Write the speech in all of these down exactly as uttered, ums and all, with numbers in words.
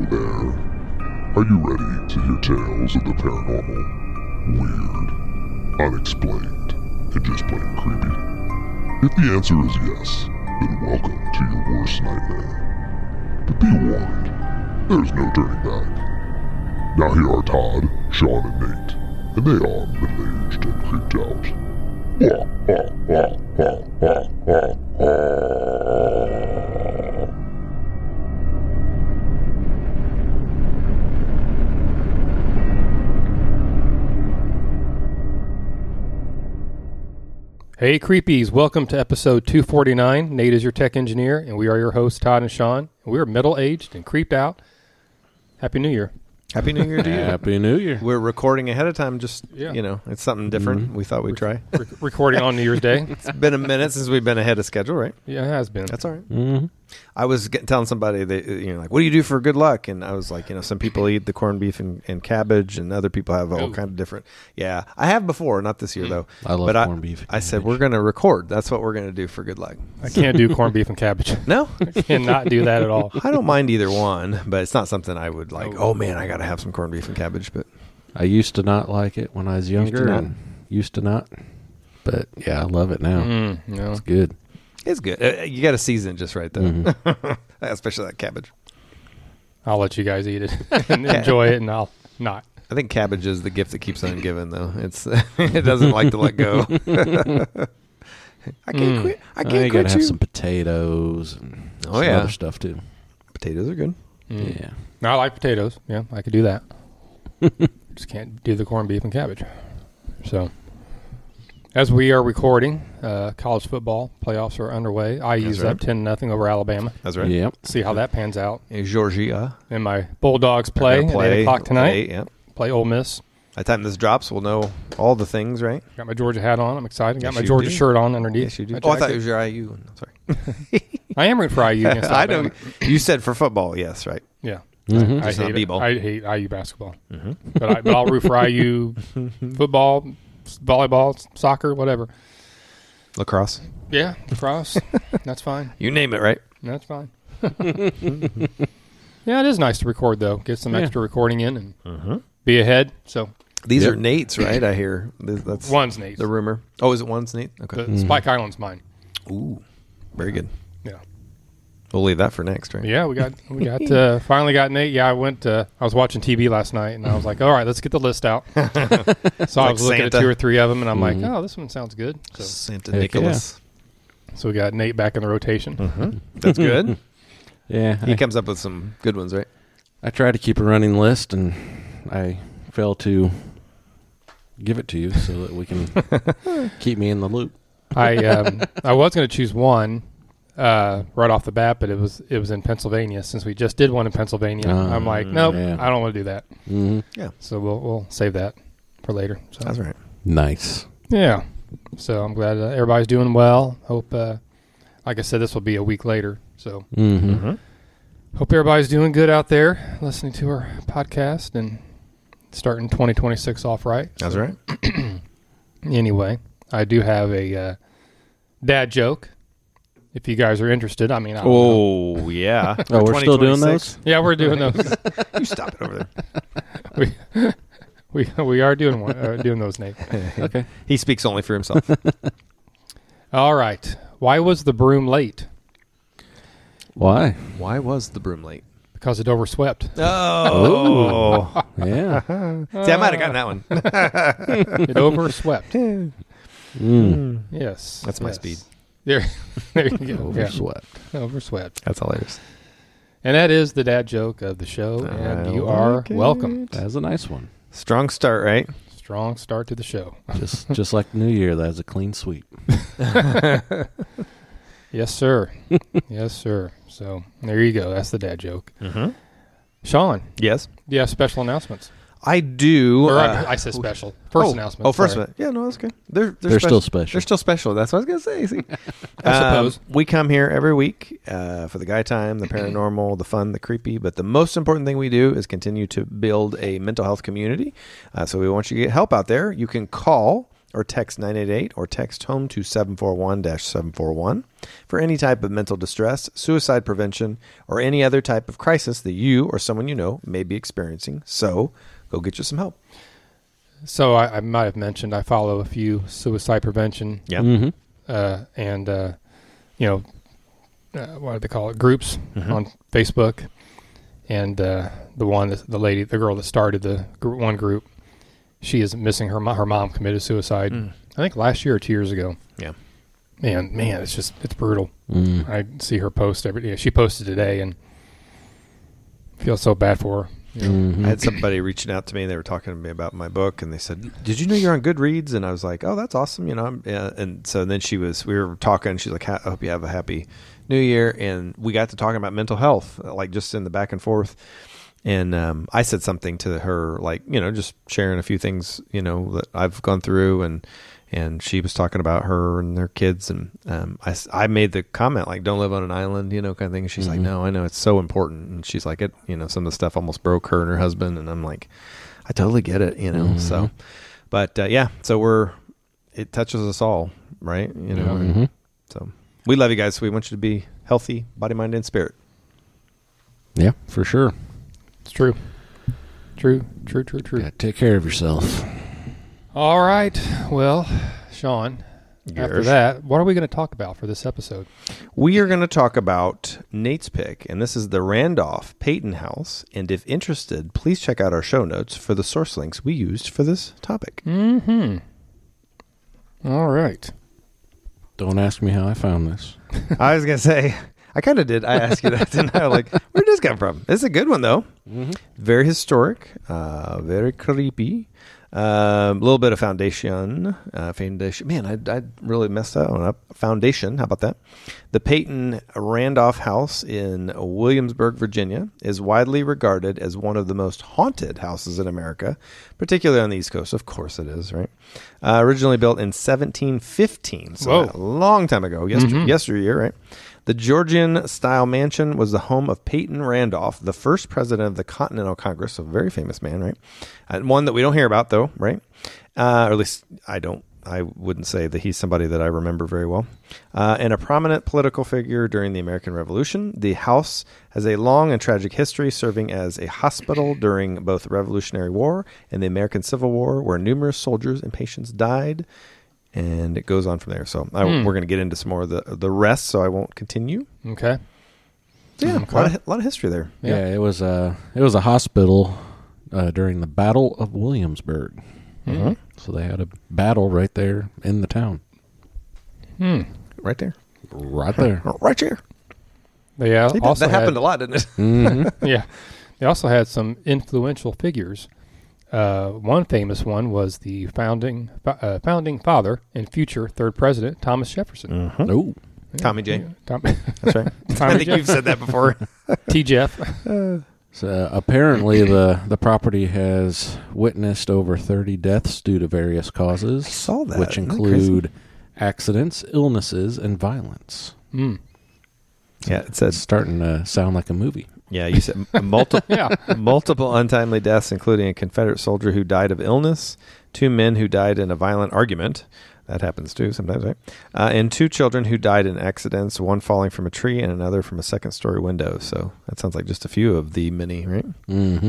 there. Are you ready to hear tales of the paranormal, weird, unexplained, and just plain creepy? If the answer is yes, then welcome to your worst nightmare. But be warned, there's no turning back. Now here are Todd, Sean, and Nate, and they are middle-aged and creeped out. Wah, wah, wah, wah, wah, wah, wah. Hey Creepies, welcome to episode two forty-nine. Nate is your tech engineer, and we are your hosts, Todd and Sean. We are middle-aged and creeped out. Happy New Year. Happy New Year to you. Happy New Year. We're recording ahead of time, just, Yeah. you know, it's something different. Mm-hmm. We thought we'd try. Re- recording on New Year's Day. It's been a minute since we've been ahead of schedule, right? Yeah, it has been. That's all right. Mm-hmm. I was get, telling somebody, they, you know, like, what do you do for good luck? And I was like, you know, some people eat the corned beef and, and cabbage, and other people have all Ooh. kind of different. Yeah, I have before, not this year, though. I love but corned beef and I said, cabbage. we're going to record. That's what we're going to do for good luck. I can't do corned beef and cabbage. No? I cannot do that at all. I don't mind either one, but it's not something I would like, Oh. oh, man, I got to have some corned beef and cabbage. But I used to not like it when I was younger. not? and used to not. But, yeah, I love it now. Mm, no. It's good. it's good. Uh, you got to season it just right, though. Mm-hmm. Especially that cabbage. I'll let you guys eat it and enjoy it, and I'll not. I think cabbage is the gift that keeps on giving, though. It's it doesn't like to let go. I can't Mm. quit. I I can't you quit got to have you. some potatoes and Oh, some yeah. other stuff, too. Potatoes are good. Mm. Yeah. No, I like potatoes. Yeah, I could do that. Just can't do the corned beef and cabbage. So, as we are recording, uh, college football playoffs are underway. I U's right. up ten nothing over Alabama. That's right. Yep. See how that pans out. And Georgia. And my Bulldogs play, They're gonna at eight o'clock tonight. Play, yeah. Play Ole Miss. By the time this drops, we'll know all the things, right? Got my Georgia hat on. I'm excited. Got Yes, my you Georgia do. shirt on underneath. Yes, you do. my Oh, I thought jacket. it was your I U. Sorry. I am rooting for I U against I Alabama. know. You said for football. Yes, right. Yeah. Mhm. I Just not hate, B-ball. I hate I U basketball. Mm-hmm. But, I, but I'll root for I U football, s- volleyball, s- soccer, whatever. Lacrosse. Yeah, lacrosse. That's fine. You name it, right? That's fine. Yeah, it is nice to record, though. Get some Yeah. extra recording in and Mm-hmm. be ahead. So These Yep. are Nate's, right? I hear. That's one's Nate's. the rumor. Oh, is it one's Nate? Okay. The Spike Island's mine. Ooh, very good. Yeah. We'll leave that for next, right? Yeah, we got we got uh, finally got Nate. Yeah, I went. Uh, I was watching T V last night, and I was like, "All right, let's get the list out." So I Like was looking Santa. at two or three of them, and I'm Mhm. like, "Oh, this one sounds good." So, Santa Heck Nicholas. so we got Nate back in the rotation. Mm-hmm. That's good. Yeah. He I, comes up with some good ones, right? I try to keep a running list, and I fail to give it to you so that we can keep me in the loop. I um, I was going to choose one uh, right off the bat, but it was it was in Pennsylvania. Since we just did one in Pennsylvania, Uh, I'm like, nope, yeah. I don't want to do that. Mm-hmm. So we'll we'll save that for later. So That's right. Nice. yeah. So I'm glad uh, everybody's doing well. Hope, uh, like I said, this will be a week later. So Mm-hmm. hope everybody's doing good out there, listening to our podcast and starting twenty twenty-six off right. That's right. Anyway, I do have a uh, dad joke. If you guys are interested, I mean, I don't know. Oh, yeah. Oh, we're still doing those? Yeah, we're doing those. You stop it over we, we we are doing one, uh, doing those, Nate. there. Okay. He speaks only for himself. All right. Why was the broom late? Why? Why was the broom late? Because it overswept. Oh. Yeah. See, I might have gotten that one. It overswept. Mm. Yes. That's my yes. speed. There, there you go. Yeah. Overswept. Overswept. That's hilarious. And that is the dad joke of the show. And I you are like it. welcome. That's a nice one. Strong start, right? Strong start to the show. Just just like New Year, that's a clean sweep. Yes, sir. Yes, sir. So there you go. That's the dad joke. Mm-hmm. Sean, Yes. do you have special announcements? I do. Or uh, I, I said special. First oh, announcement. Oh, first sorry. one. Yeah, no, that's good. They're, they're, They're special. still special. They're still special. That's what I was going to say. See? I suppose. Um, we come here every week uh, for the guy time, the paranormal, the fun, the creepy. But the most important thing we do is continue to build a mental health community. Uh, so we want you to get help out there. You can call or text nine eight eight or text HOME to seven four one dash seven four one for any type of mental distress, suicide prevention, or any other type of crisis that you or someone you know may be experiencing. So go get you some help. So I, I might have mentioned I follow a few suicide prevention Yeah. Mm-hmm. uh, and, uh, you know, uh, what do they call it, groups Mhm. on Facebook. And uh, the one, that, the lady, the girl that started the gr- one group, she is missing her mom. Her mom committed suicide, Mm. I think last year or two years ago. Yeah. And, man, it's just, it's brutal. Mm. I see her post every day. She posted today and feel so bad for her. You know? Mhm. I had somebody reaching out to me. They were talking to me about my book, and they said, "Did you know you're on Goodreads?" And I was like, "Oh, that's awesome." You know, I'm, yeah. And so then she was, we were talking. She's like, "I hope you have a happy New Year." And we got to talking about mental health, like just in the back and forth. And um, I said something to her, like, you know, just sharing a few things, you know, that I've gone through, and and she was talking about her and their kids, and um, I, s- I made the comment like, "Don't live on an island," you know, kind of thing. And she's like, Mhm. "No, I know it's so important." And she's like, "It, you know, some of the stuff almost broke her and her husband," and I'm like, "I totally get it," you know. Mhm. So, but uh, yeah, so we're it touches us all, right? You know, and Mhm. so we love you guys. We want you to be healthy, body, mind, and spirit. Yeah, for sure. It's true. True, true, true, true. Yeah, take care of yourself. All right. Well, Sean, after Yes. that, what are we going to talk about for this episode? We are going to talk about Nate's pick, and this is the Randolph Peyton House. And if interested, please check out our show notes for the source links we used for this topic. Mm-hmm. All right. Don't ask me how I found this. I was going to say, I kind of did. I asked you that, didn't I? Like, where did this come from? It's a good one, though. Mm-hmm. Very historic, uh, very creepy. A um, little bit of foundation. Uh, foundation. Man, I, I really messed that one up. Foundation. How about that? The Peyton Randolph House in Williamsburg, Virginia, is widely regarded as one of the most haunted houses in America, particularly on the East Coast. Of course it is, right? Uh, originally built in seventeen fifteen, so Whoa. a long time ago, yester- Mhm. yesteryear, right? The Georgian-style mansion was the home of Peyton Randolph, the first president of the Continental Congress, a very famous man, right? And one that we don't hear about, though, right? Uh, or at least I don't. I wouldn't say that he's somebody that I remember very well. Uh, and a prominent political figure during the American Revolution. The house has a long and tragic history, serving as a hospital during both the Revolutionary War and the American Civil War, where numerous soldiers and patients died. And it goes on from there. So I, Hmm. we're going to get into some more of the the rest, so I won't continue. Okay. So yeah, Okay. a, lot of, a lot of history there. Yeah. Yeah, it was a it was a hospital uh, during the Battle of Williamsburg. Hmm. So they had a battle right there in the town, Hmm. Right there. right there. Right there. They uh, That also happened had, a lot, didn't it? Mm-hmm. yeah. They also had some influential figures. Uh, one famous one was the founding uh, founding father and future third president, Thomas Jefferson. Mm-hmm. Oh, Yeah. Tommy J. Yeah. Tom- That's right. I Tommy think Jeff- you've said that before. T. Jeff. so uh, apparently the the property has witnessed over thirty deaths due to various causes, I saw that. which Isn't that include accidents, illnesses, and violence. Mm. Yeah, it said. It's starting to sound like a movie. Yeah, you said multiple Yeah. multiple untimely deaths, including a Confederate soldier who died of illness, two men who died in a violent argument. That happens too sometimes, right? Uh, and two children who died in accidents, one falling from a tree and another from a second-story window. So that sounds like just a few of the many, right? Mm-hmm.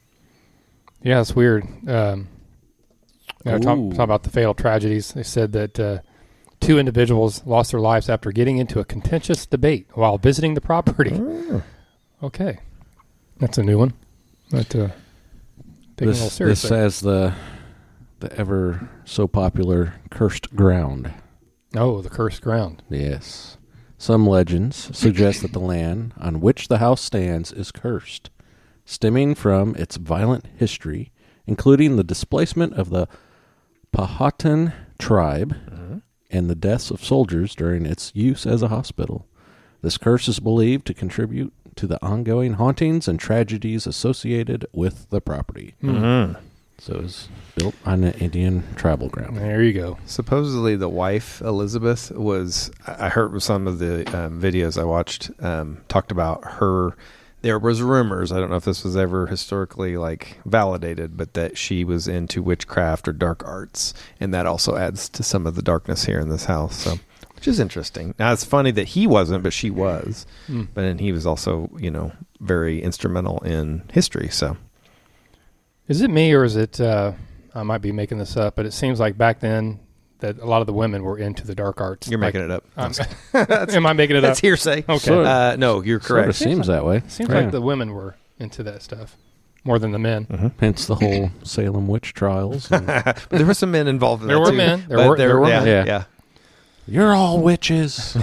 Yeah, it's weird. Um, you know, talk, Ooh. talk about the fatal tragedies. They said that uh, two individuals lost their lives after getting into a contentious debate while visiting the property. Oh. Okay, that's a new one. But uh, taking it a little This, this seriously. says the the ever so popular cursed ground. Oh, the cursed ground. Yes. Some legends suggest that the land on which the house stands is cursed, stemming from its violent history, including the displacement of the Powhatan tribe and the deaths of soldiers during its use as a hospital. This curse is believed to contribute to the ongoing hauntings and tragedies associated with the property. Mm-hmm. So it was built on an Indian tribal ground. There you go. Supposedly, the wife Elizabeth was. I I heard some of the um, videos I watched um, talked about her there was rumors, I don't know if this was ever historically like validated, but that she was into witchcraft or dark arts, and that also adds to some of the darkness here in this house. So, which is interesting. Now it's funny that he wasn't, but she was. Mm. But and he was also, you know, very instrumental in history. So, is it me or is it? Uh, I might be making this up, but it seems like back then that a lot of the women were into the dark arts. You're like, making it up. Um, am I making it that's up? That's hearsay. Okay. Sort of, uh, no, you're correct. Sort of seems that way. It seems yeah. like the women were into that stuff more than the men. Mm-hmm. Hence the whole Salem witch trials. And but there were some men involved in there that were too. men. There But were, there were yeah, men. Yeah. yeah. You're all witches.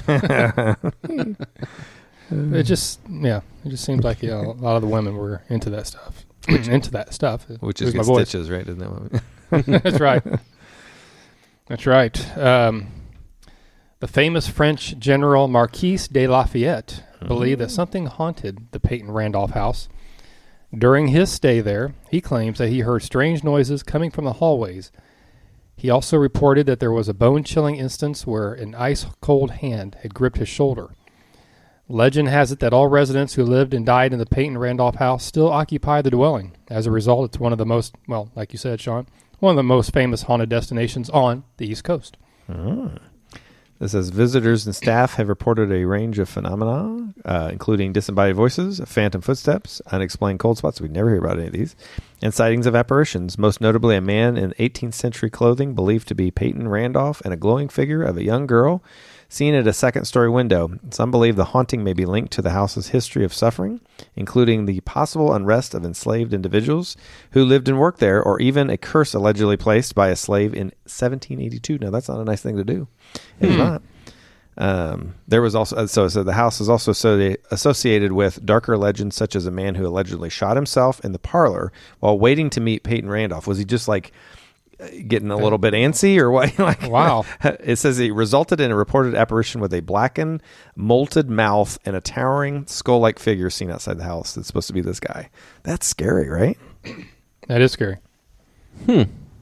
It just, yeah, it just seems like, you know, a lot of the women were into that stuff. into that stuff. Which is my good voice. stitches, right? Isn't that what we... That's right. That's right. Um, the famous French general Marquis de Lafayette mm-hmm. believed that something haunted the Peyton Randolph house. During his stay there, he claims that he heard strange noises coming from the hallways. He also reported that there was a bone-chilling instance where an ice-cold hand had gripped his shoulder. Legend has it that all residents who lived and died in the Peyton Randolph house still occupy the dwelling. As a result, it's one of the most, well, like you said, Sean, one of the most famous haunted destinations on the East Coast. Oh. This says visitors and staff have reported a range of phenomena, uh, including disembodied voices, phantom footsteps, unexplained cold spots. We never hear about any of these, and sightings of apparitions. Most notably, a man in eighteenth century clothing believed to be Peyton Randolph and a glowing figure of a young girl seen at a second-story window. Some believe the haunting may be linked to the house's history of suffering, including the possible unrest of enslaved individuals who lived and worked there, or even a curse allegedly placed by a slave in seventeen eighty-two. Now, that's not a nice thing to do. It's hmm. not. Um, there was also so, so the house is also associ- associated with darker legends, such as a man who allegedly shot himself in the parlor while waiting to meet Peyton Randolph. Was he just like getting a little bit antsy or what? Like, wow. It says it resulted in a reported apparition with a blackened, molted mouth and a towering skull-like figure seen outside the house. That's supposed to be this guy. That's scary, right? That is scary. Hmm.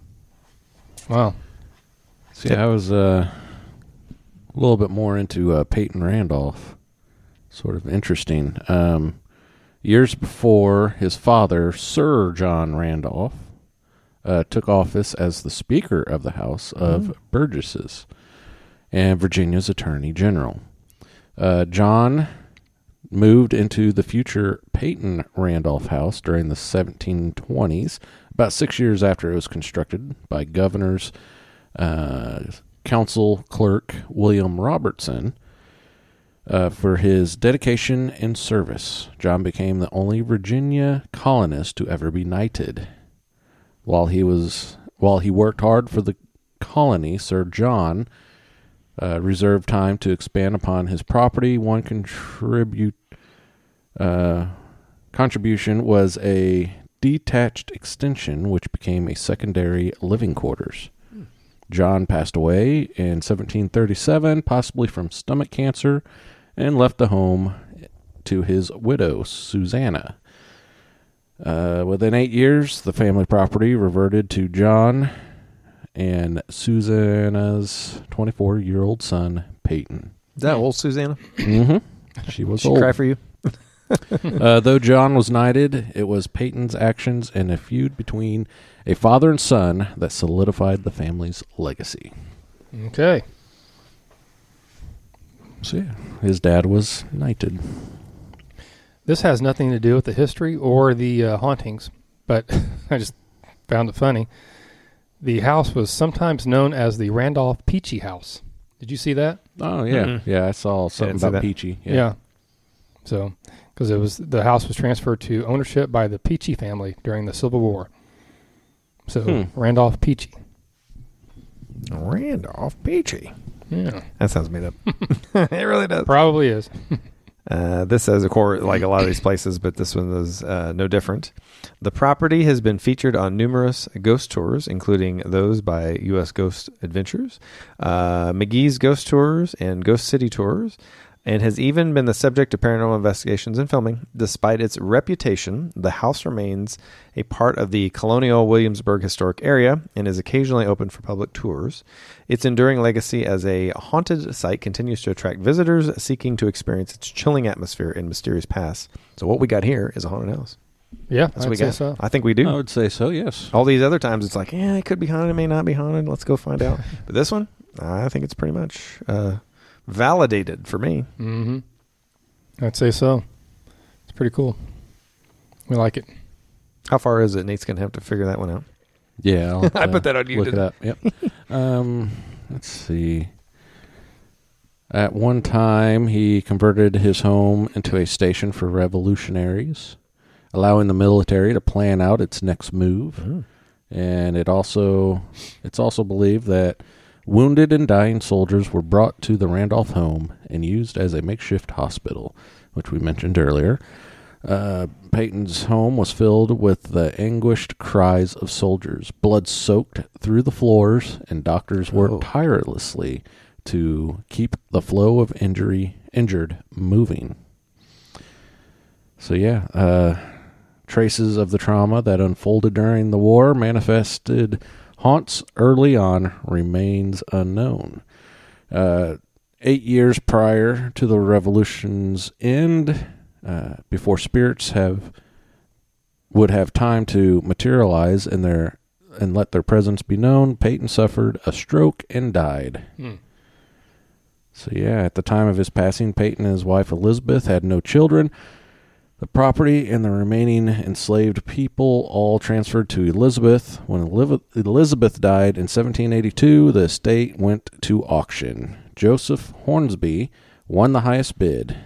Wow. See, I was uh, a little bit more into uh, Peyton Randolph. Sort of interesting. Um, years before, his father, Sir John Randolph, Uh, took office as the Speaker of the House of mm. Burgesses and Virginia's Attorney General. Uh, John moved into the future Peyton Randolph House during the seventeen twenties, about six years after it was constructed by Governor's uh, Council Clerk William Robertson. Uh, for his dedication and service, John became the only Virginia colonist to ever be knighted. While he was while he worked hard for the colony, Sir John uh, reserved time to expand upon his property. One contribute uh, contribution was a detached extension, which became a secondary living quarters. Hmm. John passed away in seventeen thirty-seven, possibly from stomach cancer, and left the home to his widow, Susanna. Uh, within eight years, the family property reverted to John and Susanna's twenty-four-year-old son, Peyton. Is that old Susanna? Mm-hmm. She was she old. Cry for you? uh, though John was knighted, it was Peyton's actions and a feud between a father and son that solidified the family's legacy. Okay. So, yeah, his dad was knighted. This has nothing to do with the history or the uh, hauntings, but I just found it funny. The house was sometimes known as the Randolph Peachy House. Did you see that? Oh, yeah. Mm-hmm. Yeah, I saw something yeah, about that. Peachy. Yeah. Yeah. So, because it was the house was transferred to ownership by the Peachy family during the Civil War. So, hmm. Randolph Peachy. Randolph Peachy. Yeah. That sounds made up. It really does. Probably is. Uh, this says, of course, like a lot of these places, but this one is uh, no different. The property has been featured on numerous ghost tours, including those by U S Ghost Adventures, uh, McGee's Ghost Tours, and Ghost City Tours. and has even been the subject of paranormal investigations and filming. Despite its reputation, the house remains a part of the colonial Williamsburg historic area and is occasionally open for public tours. Its enduring legacy as a haunted site continues to attract visitors seeking to experience its chilling atmosphere and mysterious past. So what we got here is a haunted house. Yeah, That's I'd what we say got. so. I think we do. I would say so, yes. All these other times, it's like, yeah, it could be haunted, it may not be haunted. Let's go find out. But this one, I think it's pretty much uh, validated for me. Mm-hmm. I'd say so. It's pretty cool. We like it. How far is it? Nate's going to have to figure that one out. Yeah. I'll have I to put that on you, Look it didn't up. Yep. um, let's see. At one time, he converted his home into a station for revolutionaries, allowing the military to plan out its next move. Mm. And it also, it's also believed that wounded and dying soldiers were brought to the Randolph home and used as a makeshift hospital, which we mentioned earlier. Uh, Peyton's home was filled with the anguished cries of soldiers, blood soaked through the floors, and doctors worked Oh. tirelessly to keep the flow of injury injured moving. So yeah, uh, traces of the trauma that unfolded during the war manifested haunts early on remains unknown. Uh, eight years prior to the revolution's end, uh, before spirits have would have time to materialize in their and let their presence be known, Peyton suffered a stroke and died. Hmm. So yeah, at the time of his passing, Peyton and his wife Elizabeth had no children. The property and the remaining enslaved people all transferred to Elizabeth. When Elizabeth died in seventeen eighty-two, the estate went to auction. Joseph Hornsby won the highest bid.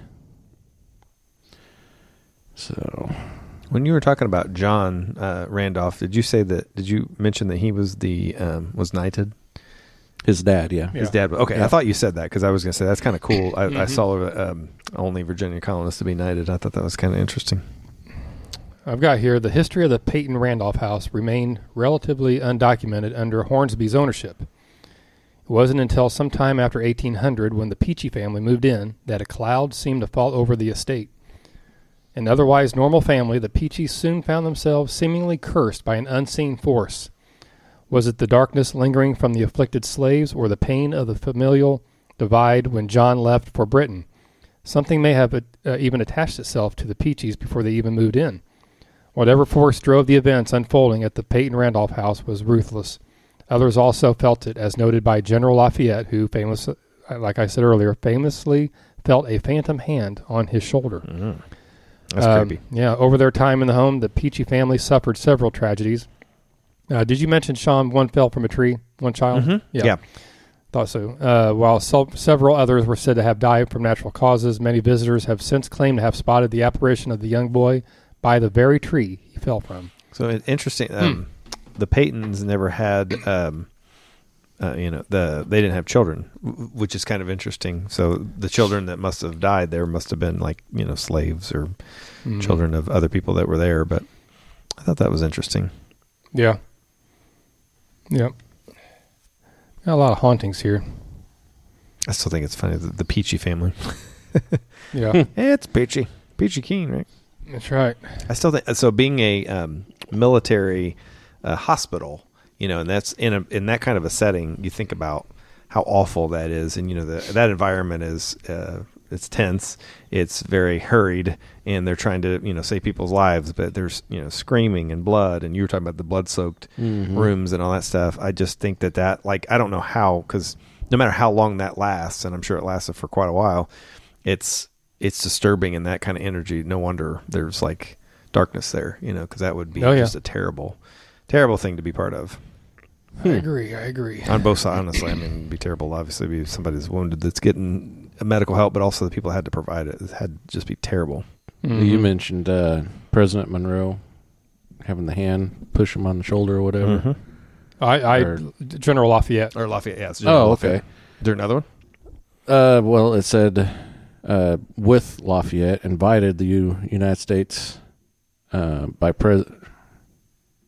So, When you were talking about John uh, Randolph, did you say that? Did you mention that he was the um, was knighted? his dad, yeah. Yeah. His dad. Okay, Yeah. I thought you said that because I was going to say that's kind of cool. I, I Mhm. saw um, only Virginia colonists to be knighted. I thought that was kind of interesting. I've got here the history of the Peyton Randolph house remained relatively undocumented under Hornsby's ownership. It wasn't until sometime after eighteen hundred, when the Peachy family moved in, that a cloud seemed to fall over the estate. An otherwise normal family, the Peachys soon found themselves seemingly cursed by an unseen force. Was it the darkness lingering from the afflicted slaves, or the pain of the familial divide when John left for Britain? Something may have uh, even attached itself to the Peachys before they even moved in. Whatever force drove the events unfolding at the Peyton Randolph house was ruthless. Others also felt it, as noted by General Lafayette, who, famous, like I said earlier, famously felt a phantom hand on his shoulder. Mm. That's Um, creepy. Yeah, over their time in the home, the Peachy family suffered several tragedies. Uh, did you mention, Sean, one fell from a tree, one child? Mhm. Yeah. Thought so. Uh, while so- several others were said to have died from natural causes, many visitors have since claimed to have spotted the apparition of the young boy by the very tree he fell from. So it's interesting. Um, The Peytons never had, um, uh, you know, the they didn't have children, w- which is kind of interesting. So the children that must have died there must have been like, you know, slaves or Mhm. children of other people that were there. But I thought that was interesting. Yeah. Yep. Got a lot of hauntings here. I still think it's funny, the, the Peachy family. Yeah, It's Peachy. Peachy Keen, right? that's right. I still think so. Being a um, military uh, hospital, you know, and that's in a in that kind of a setting, you think about how awful that is, and you know the, that environment is uh, it's tense, it's very hurried, and they're trying to you know save people's lives, but there's you know screaming and blood, and you were talking about the blood soaked Mhm. rooms and all that stuff. I just think that that like I don't know how, because no matter how long that lasts, and I'm sure it lasted for quite a while, it's it's disturbing in that kind of energy. No wonder there's like darkness there, you know, because that would be Oh, yeah. just a terrible, terrible thing to be part of I agree. I agree. on both sides. Honestly, I mean, it'd be terrible. Obviously, if somebody's wounded that's getting medical help, but also the people that had to provide it, it had to just be terrible. Mhm. You mentioned uh, President Monroe having the hand push him on the shoulder or whatever. Mhm. I, I Or- General Lafayette. Or Lafayette. Yeah. It's Oh, Lafayette. okay. Is there another one? Uh, well, it said uh, with Lafayette invited the U- United States uh, by pres.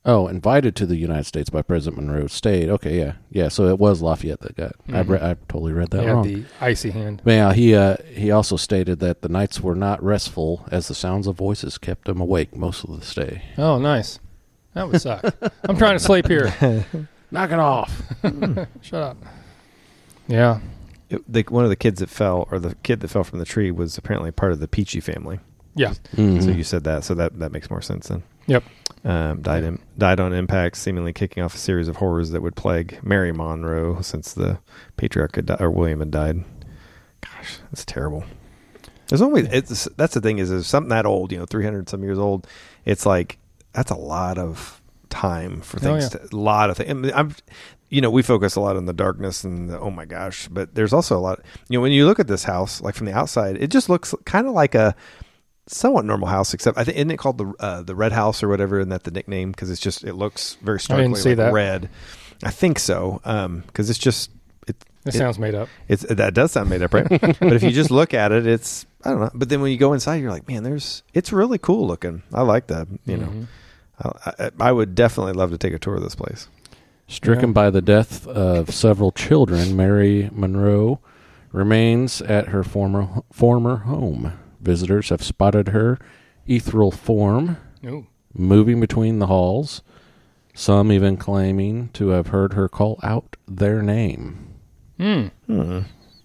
Oh, invited to the United States by President Monroe, stayed. Okay, yeah, yeah. So it was Lafayette that got. I, Mhm. re- I totally read that He had wrong. the icy hand. But yeah, he uh, he also stated that the nights were not restful as the sounds of voices kept him awake most of the stay. Oh, nice. That would suck. I'm trying to sleep here. Knock it off. Shut up. Yeah. It, the, one of the kids that fell, or the kid that fell from the tree, was apparently part of the Peachy family. Yeah. Mhm. So you said that, so that, that makes more sense then. Yep. Um, died in, died on impact, seemingly kicking off a series of horrors that would plague Mary Monroe since the patriarch had di- or William had died. Gosh, that's terrible. There's only it's that's the thing is, is something that old, you know, three hundred some years old. It's like that's a lot of time for things. Oh, yeah. to, a lot of things. I mean, I'm, you know, we focus a lot on the darkness and the, oh my gosh, but there's also a lot. You know, when you look at this house, like from the outside, it just looks kind of like a somewhat normal house, except I think isn't it called the uh, the Red House or whatever? Isn't that the nickname? Because it's just it looks very starkly see like that. red. I think so, because it's just it. This it- sounds made up. It's that does sound made up, right? But if you just look at it, it's I don't know. But then when you go inside, you're like, man, there's it's really cool looking. I like that. You Mhm. know, I, I, I would definitely love to take a tour of this place. Stricken Yeah. by the death of several children, Mary Monroe remains at her former former home. Visitors have spotted her ethereal form Ooh. moving between the halls, some even claiming to have heard her call out their name. Hmm. Hmm.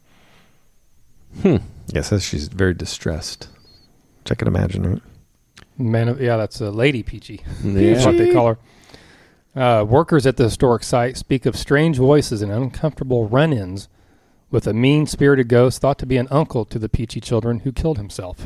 Hmm. Yeah, it says she's very distressed. Which I can imagine, right? Man, of- yeah, that's a Lady Peachy. Yeah. That's what they call her. Uh, workers at the historic site speak of strange voices and uncomfortable run-ins with a mean-spirited ghost thought to be an uncle to the Peachy children who killed himself.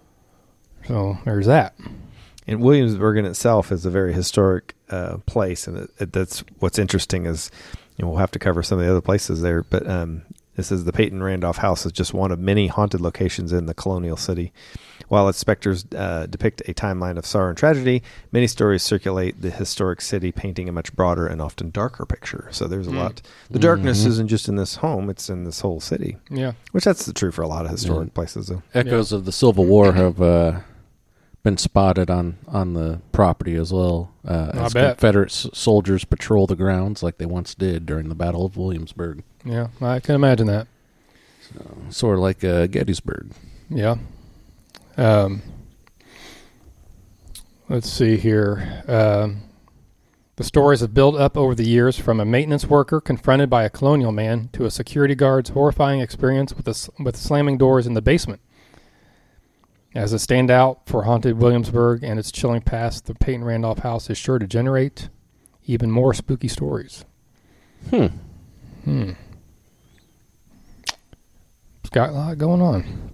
So there's that. And Williamsburg in itself is a very historic uh, place, and it, it, that's what's interesting is, you know, we'll have to cover some of the other places there, but um, this is the Peyton Randolph House is just one of many haunted locations in the colonial city. While its specters uh, depict a timeline of sorrow and tragedy, many stories circulate the historic city, painting a much broader and often darker picture. So there's a Mm. lot. The darkness Mhm. isn't just in this home; it's in this whole city. Yeah. Which that's the true for a lot of historic Yeah. places, though. Echoes of the Civil War have uh, been spotted on, on the property as well. Uh, I as bet. Confederate s- soldiers patrol the grounds like they once did during the Battle of Williamsburg. Yeah, I can imagine that. Sort of like uh, Gettysburg. Yeah. Um, let's see here. Um, the stories have built up over the years from a maintenance worker confronted by a colonial man to a security guard's horrifying experience with, a s with slamming doors in the basement. As a standout for haunted Williamsburg and its chilling past, the Peyton Randolph House is sure to generate even more spooky stories. Hmm. Hmm. It's got a lot going on.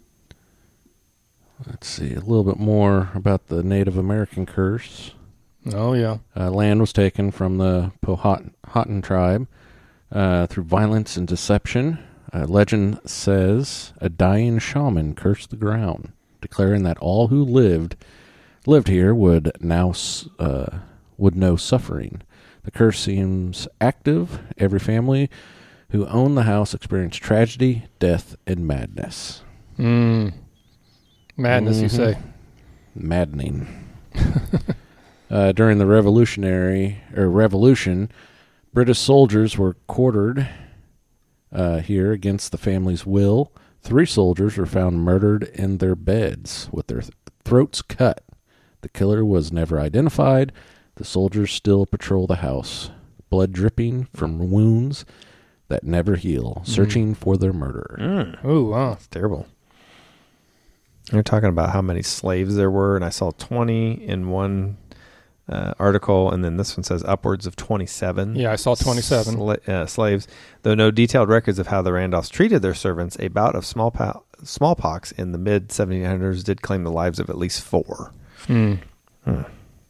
Let's see a little bit more about the Native American curse. Oh, yeah. Uh, land was taken from the Powhatan tribe uh, through violence and deception. Uh, legend says a dying shaman cursed the ground, declaring that all who lived lived here would now s- uh, would know suffering. The curse seems active. Every family who owned the house experienced tragedy, death, and madness. Mm. Madness, you Mhm. say. Maddening. uh, during the Revolutionary or Revolution, British soldiers were quartered uh, here against the family's will. Three soldiers were found murdered in their beds with their th- throats cut. The killer was never identified. The soldiers still patrol the house, blood dripping from wounds that never heal, searching for their murderer. Mm. Ooh, wow. It's terrible. They're talking about how many slaves there were, and I saw twenty in one uh, article, and then this one says upwards of twenty-seven. Yeah, I saw twenty-seven. sla- uh, slaves. Though no detailed records of how the Randolphs treated their servants, a bout of smallpo- smallpox in the mid seventeen hundreds did claim the lives of at least four. Hmm. Hmm.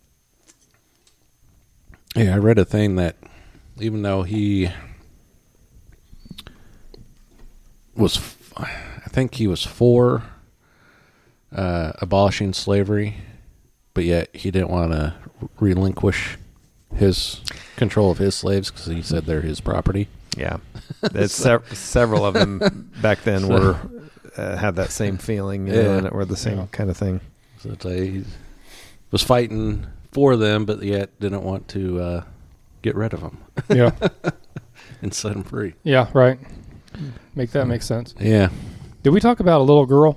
Yeah, I read a thing that even though he was, f- I think he was for uh, abolishing slavery, but yet he didn't want to relinquish his control of his slaves because he said they're his property. Yeah, That's sev- several of them back then So- were uh, had that same feeling, you know, Yeah. and it were the same Yeah. kind of thing. So it's like he was fighting for them, but yet didn't want to uh, get rid of them Yeah. and set them free. Yeah, right. Make that make sense. Yeah. Did we talk about a little girl?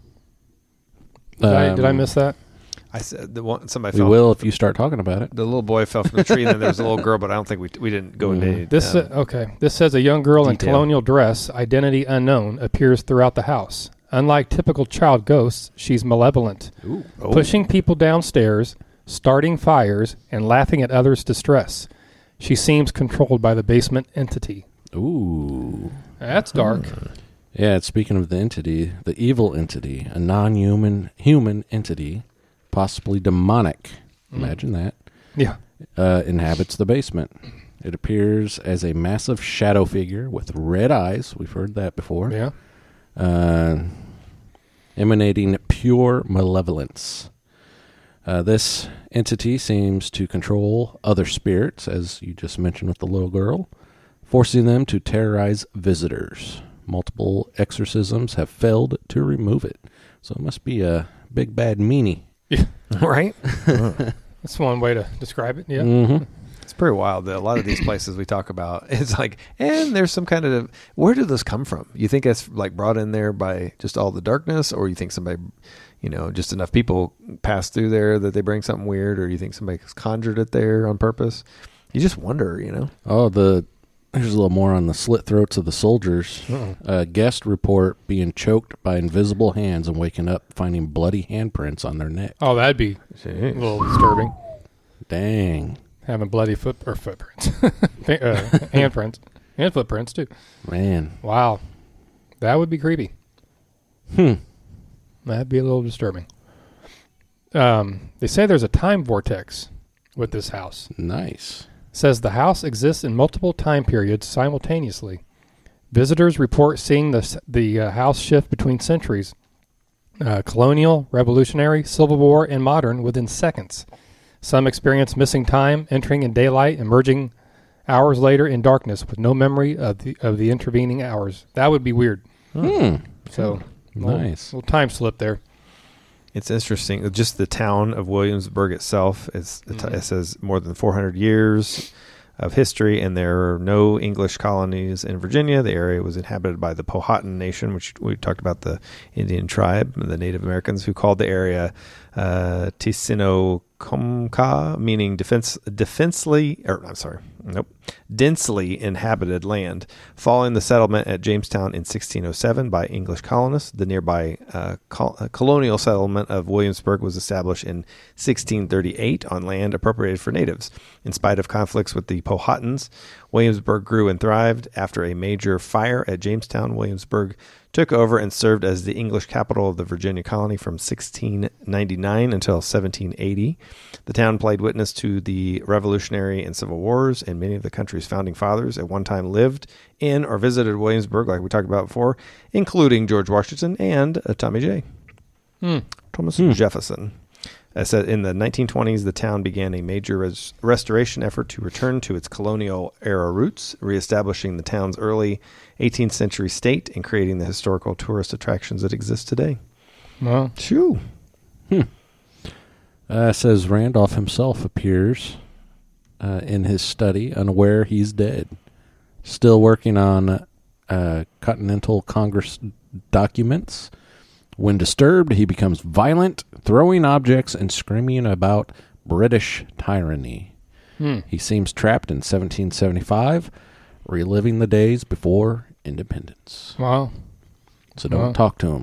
Did, I, did I Um, miss that? I said the one somebody We fell. will if you start talking about it. The little boy fell from the tree, and then there was a little girl, but I don't think we we didn't go into Mhm. any, This um, uh, okay. This says a young girl in detail. colonial dress, identity unknown, appears throughout the house. Unlike typical child ghosts, she's malevolent, Ooh. oh, pushing people downstairs, starting fires, and laughing at others' distress. She seems controlled by the basement entity. Ooh. That's dark. Yeah, it's speaking of the entity, the evil entity, a non-human human entity, possibly demonic. Imagine that. Yeah. Uh, inhabits the basement. It appears as a massive shadow figure with red eyes. We've heard that before. Yeah. Uh, emanating pure malevolence. Uh, this entity seems to control other spirits, as you just mentioned with the little girl, forcing them to terrorize visitors. Multiple exorcisms have failed to remove it. So it must be a big bad meanie. right? That's one way to describe it. Yeah. Mm-hmm. It's pretty wild that a lot of these places we talk about, it's like, and there's some kind of, where did this come from? You think it's like brought in there by just all the darkness, or you think somebody, you know, just enough people pass through there that they bring something weird, or you think somebody's conjured it there on purpose? You just wonder, you know? Oh, the there's a little more on the slit throats of the soldiers. Uh-oh. A guest report being choked by invisible hands and waking up finding bloody handprints on their neck. Oh, that'd be a little disturbing. Dang. Having bloody foot or footprints, uh, handprints, and footprints too. Man. Wow, that would be creepy. Hmm. That'd be a little disturbing. Um, they say there's a time vortex with this house. Nice. Says the house exists in multiple time periods simultaneously. Visitors report seeing the the uh, house shift between centuries, uh, colonial, revolutionary, Civil War, and modern within seconds. Some experience missing time, entering in daylight, emerging hours later in darkness with no memory of the of the intervening hours. That would be weird. Hmm. So Nice. little, little time slip there. It's interesting. Just the town of Williamsburg itself, is, Mhm. it says more than four hundred years of history, and there are no English colonies in Virginia. The area was inhabited by the Powhatan Nation, which we talked about, the Indian tribe, the Native Americans, who called the area uh, Tissinocomca, meaning defense, defensely, or I'm sorry, nope, densely inhabited land. Following the settlement at Jamestown in sixteen oh seven by English colonists, the nearby uh, col- uh, colonial settlement of Williamsburg was established in sixteen thirty-eight on land appropriated for natives. In spite of conflicts with the Powhatans, Williamsburg grew and thrived. After a major fire at Jamestown, Williamsburg took over and served as the English capital of the Virginia colony from sixteen ninety-nine until seventeen eighty. The town played witness to the Revolutionary and Civil Wars, and many of the country's founding fathers at one time lived in or visited Williamsburg, like we talked about before, including George Washington and uh, Tommy J. Hmm. Thomas Hmm. Jefferson. I said in the nineteen twenties, the town began a major res- restoration effort to return to its colonial era roots, reestablishing the town's early eighteenth century state and creating the historical tourist attractions that exist today. Well, Shoo. Uh, says Randolph himself appears uh, in his study, unaware he's dead. Still working on uh, Continental Congress documents. When disturbed, he becomes violent, throwing objects and screaming about British tyranny. hmm. He seems trapped in seventeen seventy-five, reliving the days before independence. Wow. So don't Wow. talk to him.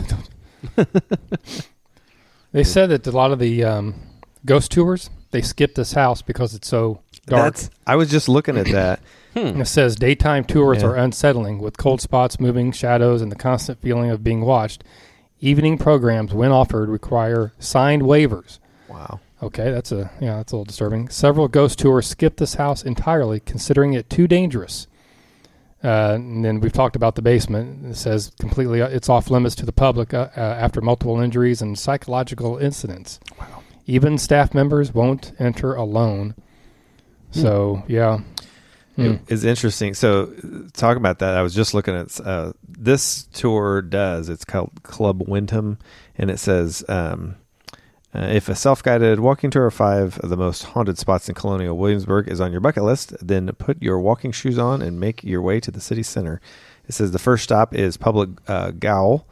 They said that a lot of the um, ghost tours, they skip this house because it's so dark. That's, I was just looking at that. And it says daytime tours Yeah. are unsettling with cold spots, moving shadows, and the constant feeling of being watched. Evening programs, when offered, require signed waivers. Wow. Okay, that's a yeah, that's a little disturbing. Several ghost tours skip this house entirely, considering it too dangerous. Uh, and then we've talked about the basement. It says completely uh, it's off limits to the public uh, uh, after multiple injuries and psychological incidents. Wow. Even staff members won't enter alone. So yeah. Hmm. It is interesting. So, uh, talking about that, I was just looking at uh, this tour. Does it's called Club Wyndham, and it says um, Uh, if a self-guided walking tour of five of the most haunted spots in Colonial Williamsburg is on your bucket list, then put your walking shoes on and make your way to the city center. It says the first stop is Public uh, Gowl,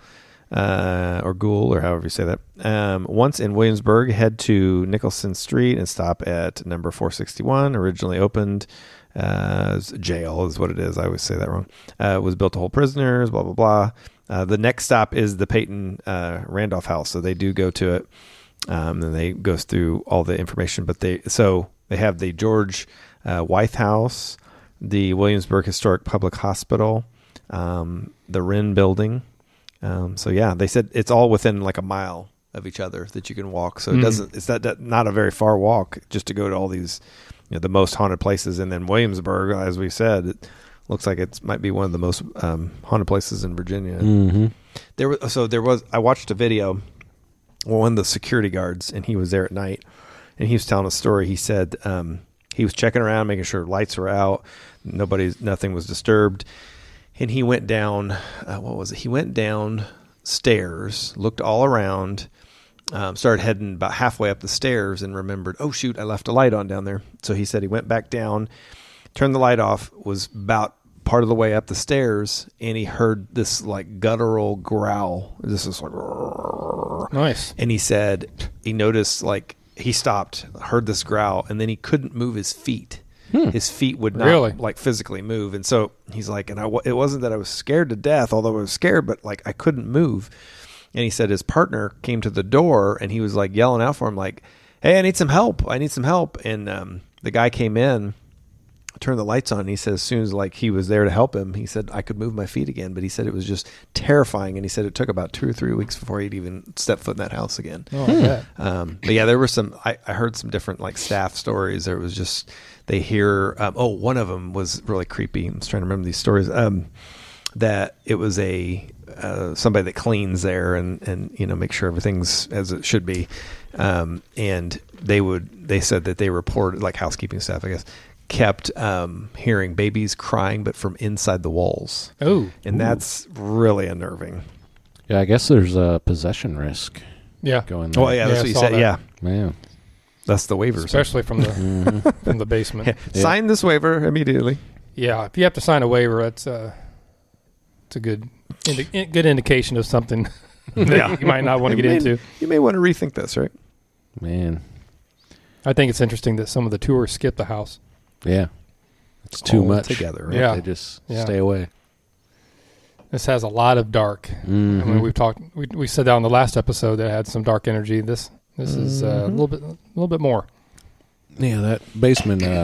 uh, or Ghoul, or however you say that. Um, once in Williamsburg, head to Nicholson Street and stop at number four sixty-one, originally opened uh, as jail is what it is. I always say that wrong. Uh, it was built to hold prisoners, blah, blah, blah. Uh, the next stop is the Peyton uh, Randolph House, so they do go to it. Um, and they goes through all the information, but they so they have the George uh, Wythe House, the Williamsburg Historic Public Hospital, um, the Wren Building. Um, so yeah, they said it's all within like a mile of each other that you can walk. So it Mm. doesn't it's that, that not a very far walk just to go to all these, you know, the most haunted places. And then Williamsburg, as we said, it looks like it might be one of the most um, haunted places in Virginia. Mm-hmm. There was so there was I watched a video. Well, one of the security guards, and he was there at night, and he was telling a story. He said um, he was checking around, making sure lights were out, nobody's, nothing was disturbed, and he went down. Uh, what was it? He went down stairs, looked all around, um, started heading about halfway up the stairs, and remembered, oh shoot, I left a light on down there. So he said he went back down, turned the light off, was about part of the way up the stairs, and he heard this like guttural growl. This is like, Nice. and he said he noticed like he stopped, heard this growl, and then he couldn't move his feet. Hmm. His feet would not Really? like physically move, and so he's like, and I, it wasn't that I was scared to death, although I was scared, but like I couldn't move. And he said his partner came to the door, and he was like yelling out for him, like, "Hey, I need some help! I need some help!" And um, the guy came in, turned the lights on, and he said as soon as like he was there to help him, he said I could move my feet again, but he said it was just terrifying, and he said it took about two or three weeks before he'd even step foot in that house again. Oh, I bet. Um, but yeah, there were some. I, I heard some different like staff stories. There was just they hear. Um, oh, one of them was really creepy. I'm just trying to remember these stories. Um, that it was a uh, somebody that cleans there and and you know make sure everything's as it should be. Um, and they would they said that they reported, like housekeeping staff, I guess, kept um, hearing babies crying, but from inside the walls. Oh, And that's really unnerving. Yeah, I guess there's a possession risk yeah. going there. Oh yeah, Yeah, that's I what you saw said. that. Yeah, Man. that's the waivers. Especially from the Mhm. from the basement. Sign this waiver immediately. Yeah, if you have to sign a waiver, that's uh, it's a good indi- in- good indication of something that Yeah. you might not want to You get may- into. You may want to rethink this, right? Man. I think it's interesting that some of the tours skip the house. Yeah. It's too All much. together. Right? Yeah. They just Yeah. stay away. This has a lot of dark. Mhm. I mean, we've talked. We, we said that on the last episode that it had some dark energy. This this is uh, a Mhm. little bit a little bit more. Yeah, that basement uh,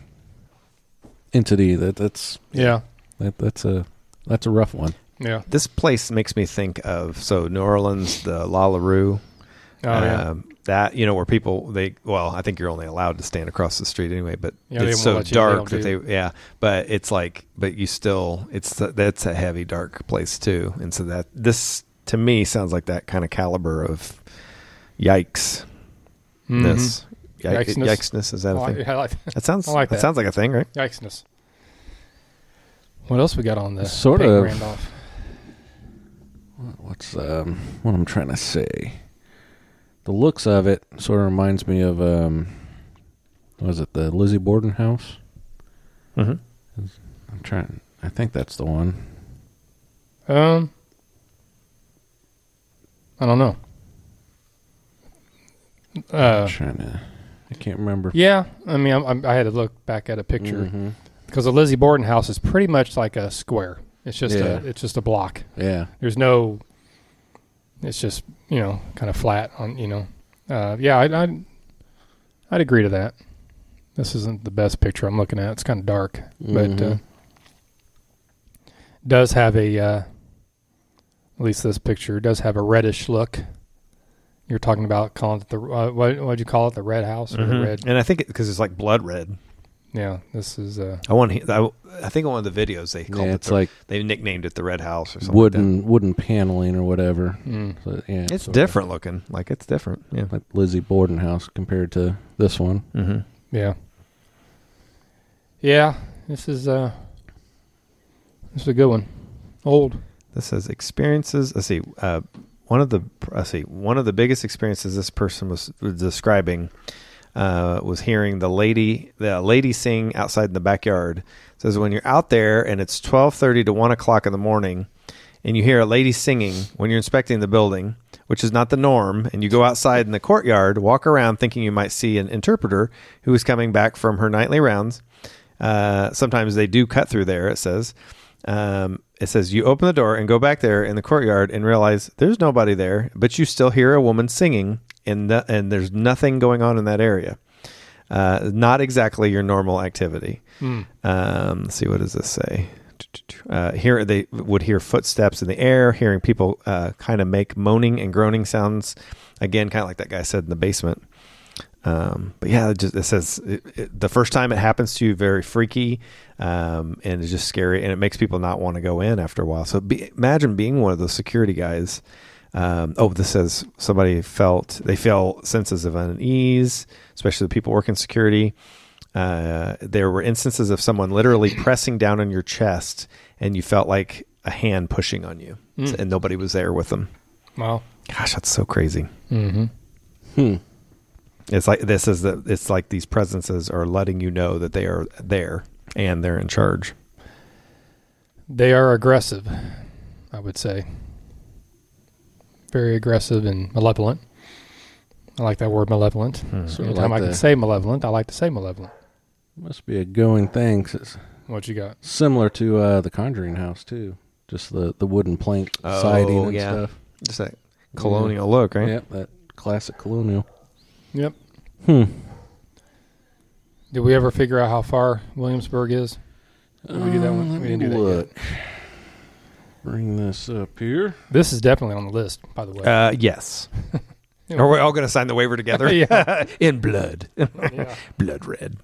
entity. That that's Yeah, that, that's a that's a rough one. yeah. This place makes me think of so New Orleans, the La La Rue. Oh yeah. um, that you know where people they well I think you're only allowed to stand across the street anyway, but Yeah, they it's won't so let you- they dark don't that do- they yeah but it's like but you still it's that's a heavy dark place too, and so that this to me sounds like that kind of caliber of yikes Mhm. ness Yike, Yikesness. yikesness is that I a like, thing? I like That sounds I like that that. sounds like a thing, right? yikesness. What else we got on this? Sort Peyton of. Randolph. What's um what I'm trying to say? The looks of it sort of reminds me of um, was it the Lizzie Borden house? Mm-hmm. I'm trying. I think that's the one. Um, I don't know. Uh, I'm trying to. I can't remember. yeah. I mean, I'm, I'm, I had to look back at a picture Mhm. because the Lizzie Borden house is pretty much like a square. It's just Yeah. a it's just a block. Yeah. There's no. It's just you know kind of flat on you know. Uh, yeah, I'd, I'd I'd agree to that. This isn't the best picture I'm looking at. It's kind of dark, but uh, Mhm. does have a uh, at least this picture does have a reddish look. You're talking about calling it the uh, what what'd you call it, the red house or the red? And I think because it, it's like blood red. Yeah, this is uh, I want. I, I think on one of the videos they called Yeah, it. it's the, like they nicknamed it the Red House or something. wooden Like wooden paneling or whatever. mm, So, yeah, that. It's sort of different looking. Like it's different. Yeah. like Lizzie Borden house compared to this one. Mm-hmm. yeah, yeah. This is uh, this is a good one. Old. This says experiences. Let's see. Uh, one of the let's see, one of the biggest experiences this person was, was describing uh, was hearing the lady the lady sing outside in the backyard. It says when you're out there and it's twelve thirty to one o'clock in the morning, and you hear a lady singing when you're inspecting the building, which is not the norm, and you go outside in the courtyard, walk around thinking you might see an interpreter who is coming back from her nightly rounds. Uh, sometimes they do cut through there, it says. Um, it says you open the door and go back there in the courtyard and realize there's nobody there, but you still hear a woman singing, in the, and there's nothing going on in that area. Uh, not exactly your normal activity. Mm. Um, let's see, what does this say? Uh, here they would hear footsteps in the air, hearing people uh, kind of make moaning and groaning sounds. Again, kind of like that guy said in the basement. Um, but yeah, it, just, it says it, it, the first time it happens to you, very freaky, um, and it's just scary, and it makes people not want to go in after a while. So be, imagine being one of those security guys. Um, oh, this says somebody felt, they felt senses of unease, especially the people working security. Uh, there were instances of someone literally pressing down on your chest, and you felt like a hand pushing on you, mm. and nobody was there with them. Wow. Gosh, that's so crazy. Mm-hmm. Hmm. It's like this is the. It's like these presences are letting you know that they are there and they're in charge. They are aggressive, I would say. Very aggressive and malevolent. I like that word, malevolent. Hmm. So anytime like I can the, say malevolent, I like to say malevolent. Must be a going thing. 'Cause it's what you got? Similar to uh, the Conjuring house too. Just the, the wooden plank oh, siding and yeah. stuff. Just that colonial yeah. look, right? Yeah, that classic colonial. Yep. Hmm. Did we ever figure out how far Williamsburg is? Did we do that one? Uh, We didn't do that look. yet. Bring this up here. This is definitely on the list, by the way. Uh, yes. Are we all going to sign the waiver together? Yeah. In blood. Yeah. Blood red.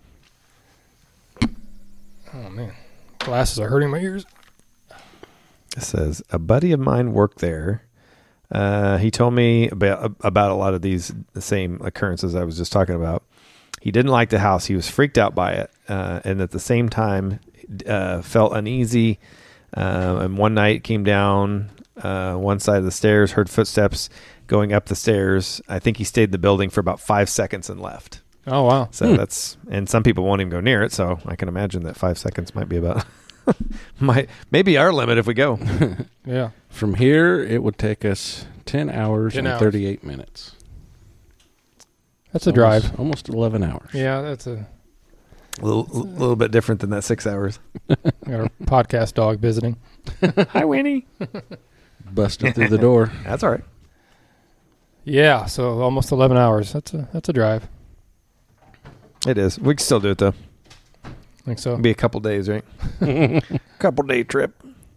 Oh, man. Glasses are hurting my ears. It says, a buddy of mine worked there. Uh, he told me about, about a lot of these the same occurrences I was just talking about. He didn't like the house. He was freaked out by it. Uh, and at the same time, uh, felt uneasy. Uh, and one night came down uh, one side of the stairs, heard footsteps going up the stairs. I think he stayed in the building for about five seconds and left. Oh, wow. So hmm. that's, and some people won't even go near it. So I can imagine that five seconds might be about, might maybe our limit if we go. Yeah. From here, it would take us ten hours ten and hours. thirty-eight minutes. That's a almost, drive. Almost eleven hours. Yeah, that's a... A little, little bit different than that six hours. Got our podcast dog visiting. Hi, Winnie. Busted through the door. That's all right. Yeah, so almost eleven hours. That's a that's a drive. It is. We can still do it, though. I think so. It'll be a couple days, right? Couple day trip.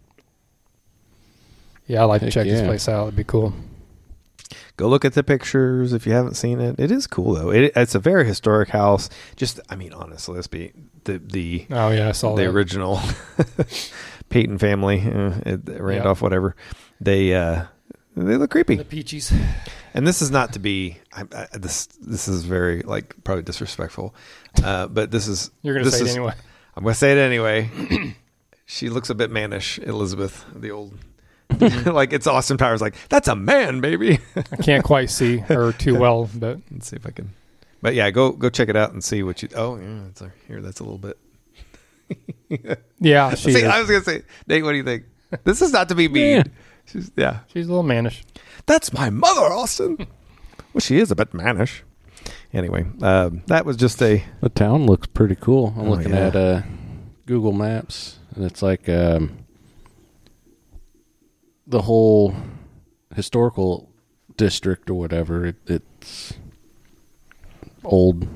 Yeah, I'd like Heck to check yeah. this place out. It'd be cool. Go look at the pictures if you haven't seen it. It is cool, though. It, it's a very historic house. Just, I mean, honestly, let's be the the Oh, yeah, I saw the that. original Peyton family, uh, it- Randolph, whatever. They uh, they look creepy. The Peaches. And this is not to be I, I, this. This is very like probably disrespectful, uh, but this is You're going to this say is, it anyway. I'm going to say it anyway. She looks a bit mannish, Elizabeth, the old. Like it's Austin Powers. Like that's a man, baby. I can't quite see her too well, but Let's see if I can. But yeah, go go check it out and see what you. Oh yeah, it's a, here. That's a little bit. yeah, she see, is. I was gonna say, Nate, what do you think? This is not to be mean. Yeah. She's yeah. She's a little mannish. That's my mother, Austin. Well, she is a bit mannish. Anyway, um, that was just a. The town looks pretty cool. I'm Oh, looking yeah. at uh, Google Maps, and it's like um, the whole historical district or whatever. It, it's old,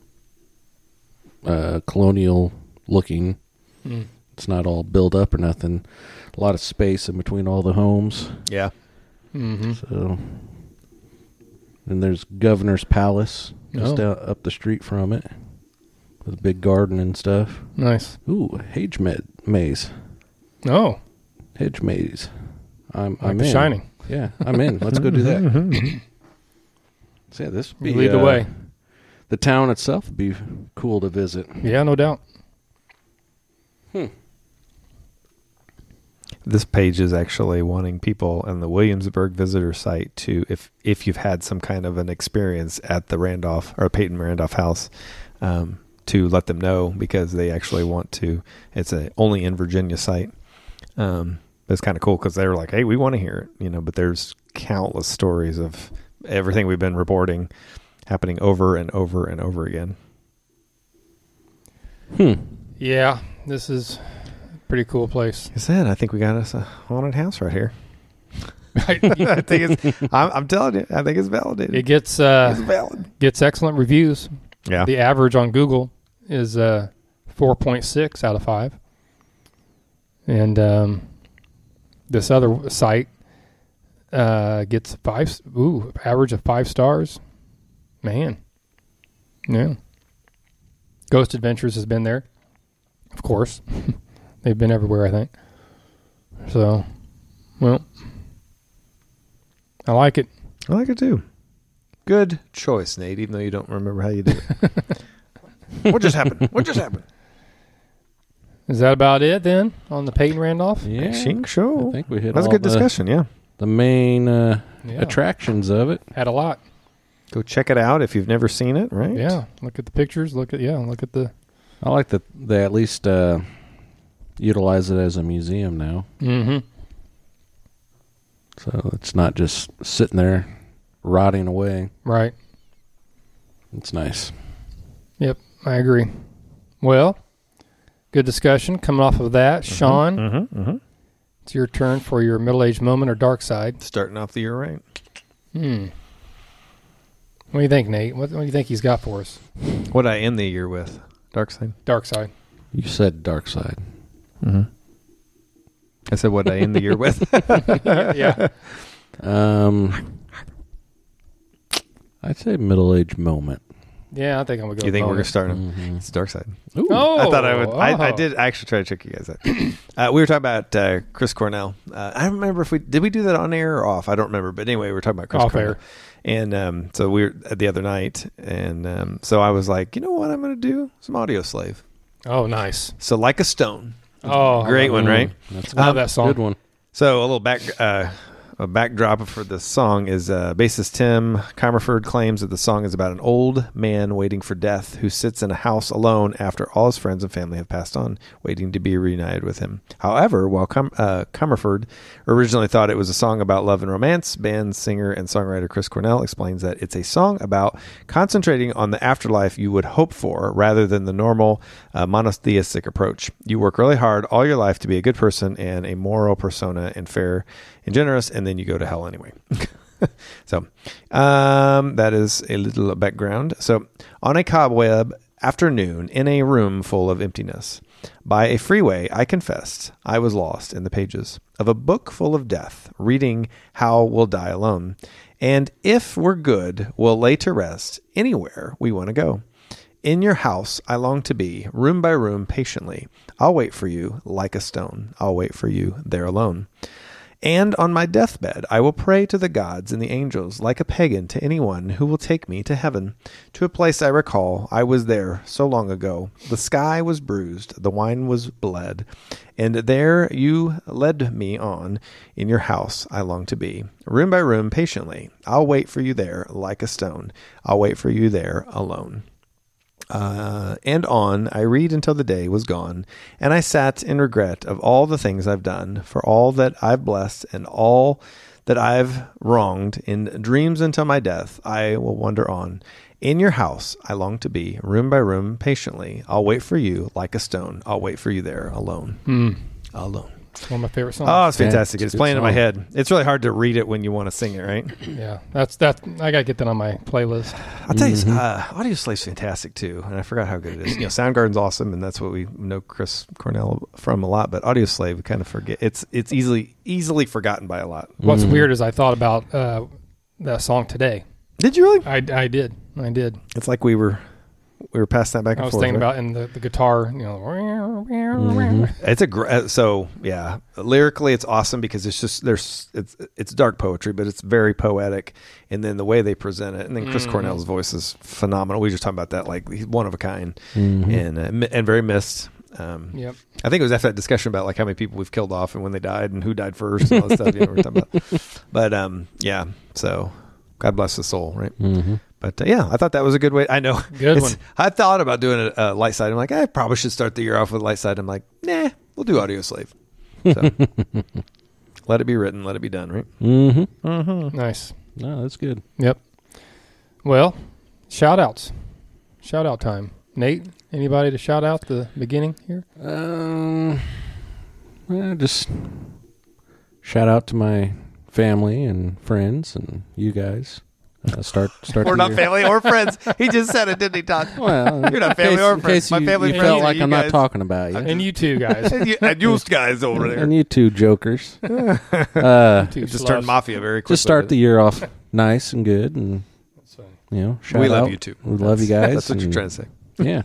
uh, colonial looking. Mm. It's not all built up or nothing. A lot of space in between all the homes. Yeah. Mm-hmm. So, and there's Governor's Palace just Oh. down up the street from it, with a big garden and stuff. Nice. Ooh, hedge med- maze, Oh, hedge maze. I'm like I'm The in. Shining. Yeah, I'm in. Let's go do that. So yeah, this would be You lead the uh, way. The town itself would be cool to visit. Yeah, no doubt. Hmm. This page is actually wanting people on the Williamsburg visitor site to, if if you've had some kind of an experience at the Randolph or Peyton Randolph house, um, to let them know, because they actually want to. It's a only in Virginia site. Um, it's kind of cool because they were like, "Hey, we want to hear it," you know. But there's countless stories of everything we've been reporting happening over and over and over again. Hmm. Yeah, this is a pretty cool place. Like I said, I think we got us a haunted house right here. it I think it's. I'm, I'm telling you, I think it's validated. gets uh, It's valid. gets excellent reviews. Yeah. The average on Google is uh, four point six out of five. And um, this other site uh, gets five, ooh, average of five stars. Man. Yeah. Ghost Adventures has been there, of course. They've been everywhere, I think. So, well, I like it. I like it too. Good choice, Nate, even though you don't remember how you did it. What just happened? What just happened? Is that about it then on the Peyton Randolph? Yeah. Shing show. I think we hit That's a all good the, discussion, yeah. the main uh, Yeah. attractions of it. Had a lot. Go check it out if you've never seen it, right? Yeah. Look at the pictures. Look at, yeah, look at the. I like that they at least uh, utilize it as a museum now. Mm-hmm. So it's not just sitting there rotting away. Right. It's nice. Yep. I agree. Well, good discussion. Coming off of that, Sean, Mm-hmm, mm-hmm. it's your turn for your middle-aged moment or dark side. Starting off the year right. Hmm. What do you think, Nate? What, what do you think he's got for us? What did I end the year with? Dark side? Dark side. You said dark side. Mm-hmm. I said what did I end the year with? Yeah. Um, I'd say middle-aged moment. Yeah, I think I'm going to go You think we're going bonus. to start? Mhm. It's dark side. Ooh. Oh, I thought I would. I, I oh. did actually try to trick you guys. Out. Uh, we were talking about uh, Chris Cornell. Uh, I don't remember if we did we do that on air or off. I don't remember. But anyway, we were talking about Chris Off Cornell. air. And um, so we were uh, the other night, and um, so I was like, you know what, I'm going to do some Audio Slave. Oh, nice. So Like a Stone. Oh, Great one, Mm, right? That's Love Um, that song. good one. So a little back uh, a backdrop for the song is uh, bassist Tim Comerford claims that the song is about an old man waiting for death who sits in a house alone after all his friends and family have passed on, waiting to be reunited with him. However, while Com- uh, Comerford originally thought it was a song about love and romance, band singer and songwriter Chris Cornell explains that it's a song about concentrating on the afterlife you would hope for rather than the normal uh, monotheistic approach. You work really hard all your life to be a good person and a moral persona and fair and generous, and then you go to hell anyway. So um, that is a little background. So on a cobweb afternoon in a room full of emptiness, by a freeway, I confessed I was lost in the pages of a book full of death, reading how we'll die alone. And if we're good, we'll lay to rest anywhere we want to go. In your house, I long to be, room by room, patiently. I'll wait for you like a stone. I'll wait for you there alone. And on my deathbed, I will pray to the gods and the angels like a pagan to anyone who will take me to heaven, to a place I recall. I was there so long ago. The sky was bruised, the wine was bled, and there you led me on. In your house I long to be, room by room, patiently. I'll wait for you there like a stone. I'll wait for you there alone. Uh, and on I read until the day was gone, and I sat in regret of all the things I've done, for all that I've blessed and all that I've wronged. In dreams until my death I will wander on. In your house I long to be, room by room, patiently. I'll wait for you like a stone. I'll wait for you there alone. Hmm. Alone. It's one of my favorite songs. Oh, it's Yeah, fantastic. it's a It's good playing in my song. head. It's really hard to read it when you want to sing it, right? Yeah, that's that. I gotta get that on my playlist. I'll tell Mhm. you, uh, Audio Slave's fantastic too, and I forgot how good it is. You know, Soundgarden's awesome, and that's what we know Chris Cornell from a lot. But Audio Slave, we kind of forget. It's it's easily easily forgotten by a lot. What's Mhm. weird is I thought about uh, that song today. Did you really? I, I did. I did. It's like we were we were passing that back and I was forth. thinking right? about in the, the guitar, you know. Mhm. It's a gr- uh, so yeah. Lyrically, it's awesome because it's just there's it's it's dark poetry, but it's very poetic, and then the way they present it, and then Chris Mhm. Cornell's voice is phenomenal. We were just talking about that, like he's one of a kind. Mhm. and uh, mi- and very missed. Um, Yep. I think it was after that discussion about like how many people we've killed off and when they died and who died first and all that stuff. You know, we're talking about. But um, yeah, so God bless the soul, right? Mm-hmm. But uh, yeah, I thought that was a good way. I know. Good it's- one. I thought about doing a, a light side. I'm like, I probably should start the year off with light side. I'm like, nah, we'll do Audio Slave. So let it be written, let it be done, right? Mm-hmm. Mm-hmm. Nice. No, that's good. Yep. Well, shout outs. Shout out time. Nate, anybody to shout out the beginning here? Um, well, just shout out to my family and friends and you guys. Uh, start, start. We're the not year. family or friends. He just said it, didn't he, Todd? Well, You're not in family case- or in friends. case My you, family you friends felt are like you I'm guys. not talking about you. And you two guys. and you, and you guys over there. And you two jokers. uh, Two It just sluts. turned mafia very quickly. just start the year off nice and good, and So, you know, shout We love out. you too. We love you guys. That's what you're and- trying to say. Yeah.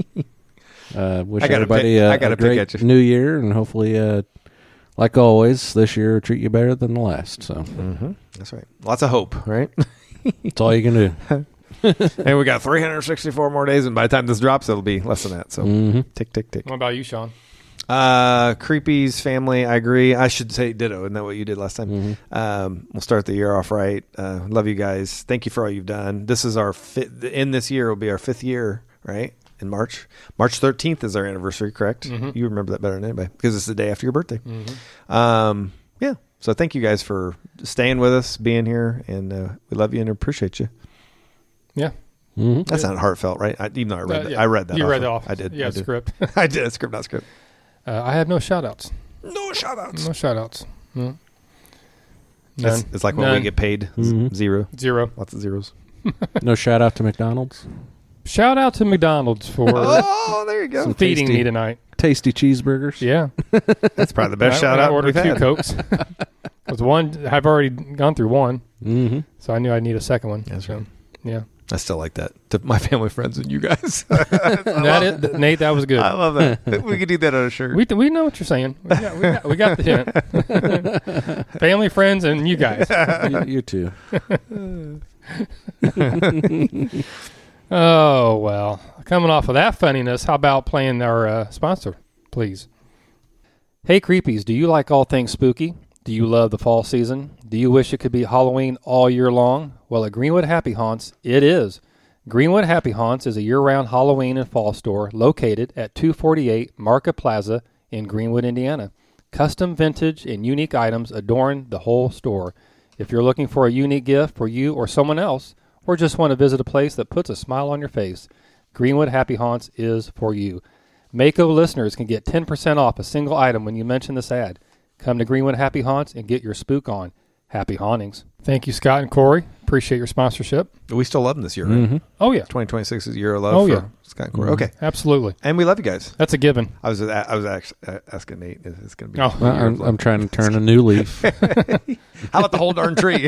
Uh, wish I gotta everybody pick- uh, I gotta a pick great at you. new year, and hopefully, uh, like always, this year will treat you better than the last. So Mm-hmm. That's right. Lots of hope, right? that's all you can do. And we got three hundred sixty-four more days, and by the time this drops, it'll be less than that. So Mm-hmm. tick, tick, tick. what about you, Sean? Uh, Creepy's family, I agree. I should say ditto. Isn't that what you did last time? Mm-hmm. Um, we'll start the year off right. Uh, love you guys. Thank you for all you've done. This is our fifth, in this year will be our fifth year, right? In March. March thirteenth is our anniversary, correct? Mhm. You remember that better than anybody because it's the day after your birthday. Mm-hmm. Um, yeah. So thank you guys for staying with us, being here, and uh, we love you and appreciate you. Yeah. Mm-hmm. That's not heartfelt, right? I, even though I read Uh, that. yeah. I read that. You off read it of- off. I did. Yeah, I did. script. I did. Script, not script. Uh, I have no shout outs. No shout outs. No shout outs. No. It's, None. it's like when we None. get paid. Z- Mhm. Zero. Zero. Lots of zeros. No shout out to McDonald's. Shout out to McDonald's for Oh, there you go. Some feeding tasty- me tonight. Tasty cheeseburgers. Yeah. That's probably the best I, shout I out ordered we've two had. Cokes. With one, I've already gone through one, Mm-hmm. so I knew I'd need a second one. That's So, right. Yeah. I still like that. To my family, friends, and you guys. That is, Nate, that was good. I love that. We could do that on a shirt. We we know what you're saying. We got, we got, we got the hint. Family, friends, and you guys. you, you too. Oh, well. Coming off of that funniness, how about playing our uh, sponsor, please? Hey, Creepies, do you like all things spooky? Do you love the fall season? Do you wish it could be Halloween all year long? Well, at Greenwood Happy Haunts, it is. Greenwood Happy Haunts is a year-round Halloween and fall store located at two forty-eight Market Plaza in Greenwood, Indiana. Custom vintage and unique items adorn the whole store. If you're looking for a unique gift for you or someone else, or just want to visit a place that puts a smile on your face, Greenwood Happy Haunts is for you. Mako listeners can get ten percent off a single item when you mention this ad. Come to Greenwood Happy Haunts and get your spook on. Happy hauntings. Thank you, Scott and Corey. Appreciate your sponsorship. We still love them this year, right? Mm-hmm. Oh, yeah. twenty twenty-six is a year of love Oh, for yeah. Scott and Corey. Mhm. Okay. Absolutely. And we love you guys. That's a given. I was I was actually uh, asking Nate if it's going to be. Oh. a Well, year of I'm, love. I'm trying to turn a new leaf. How about the whole darn tree?